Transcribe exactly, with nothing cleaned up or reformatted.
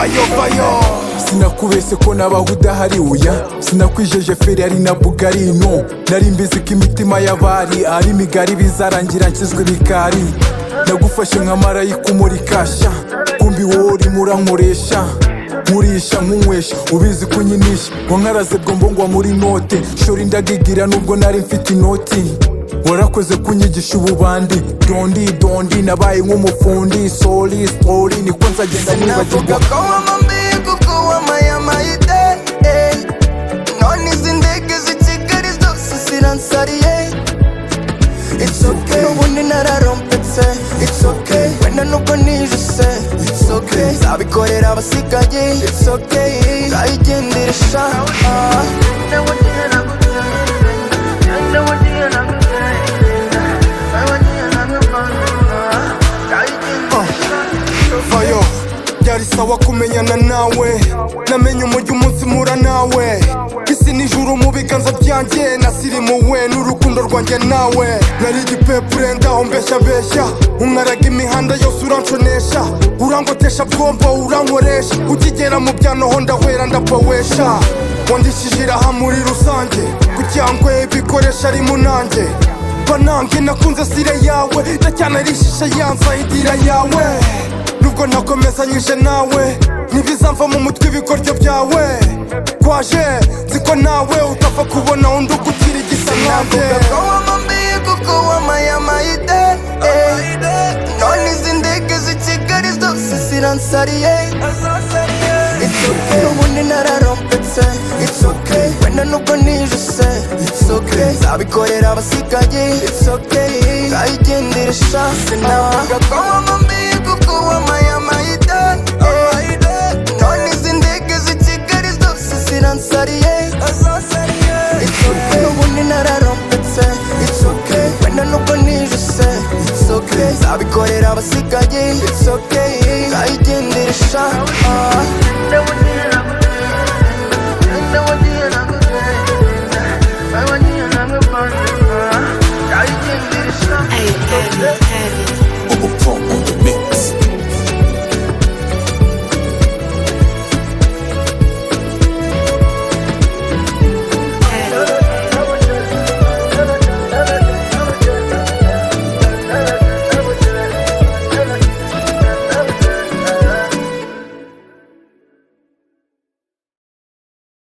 vayo vayo. Sinakubese ko nabaho udahari uya, sinakwijeje Ferrari na Bugatti no. Nari mbizi ko imitima y'abari ari migari bizarangira nshyizwe ibikari. Nagufashe nka marayika umurikasha, kumbi wowe urimo urankoresha. Nkurisha nkunywesha ubizi kunyinisha, ngo nkaraze bwombo ngwa muri note. Shori ndagigira nubwo nari mfite inoti, warakoze kunyigisha ububandi. Dondi dondi nabaye nk'umufundi, soli story niko nzagenda nibagirwa. Kuko wamaye amayide, none izi ndege z'i Kigali zose ziransariye. It's okay, ubundi nararompetse. It's okay, wenda nubwo nijuse. It's okay, nzabikorera abasigaye. It's okay, ngayigenderesha. Vayo, byari sawa kumenyana nawe, namenye umujyi umunsi mpura nawe. Isi nijuru mu biganza byanjye, nasirimuwe n'urukundo rwanjye nawe. Nari igipepure ndaho mbeshya mbeshya, unkaraga imihanda yose uranconesha. Urangotesha bwombo urankoresha, ukigera mu byano ho ndahwera ndapawesha. Wandishije iraha muri rusange, kucyangwe bikoresha ari munange. Banange nakunze sire yawe, ndacyanarishije yansayidira yawe. Nubwo nakomezanyije nawe, ntibizamva mu mutwe ibikoryo byawe. Kwaje ziko nawe utapfa kubona undi ukukira igisa nanjye. Navuga ko wamambiye kuko wamaye amayide, none izi ndege z'i Kigali zose ziransariye. It's okay, ubundi nararompetse. It's okay, wenda nubwo nijuse. It's okay, nzabikorera abasigaye. It's okay, ngayigenderesha. Sinavuga ko wamambiye kuko wamaye amayide, none izi ndege z'i Kigali zose ziransariye. It's okay, ubundi nararompetse. It's okay, wenda nubwo nijuse. It's okay, nzabikorera abasigaye. It's okay, ngayigenderesha. Heavy, heavy, heavy.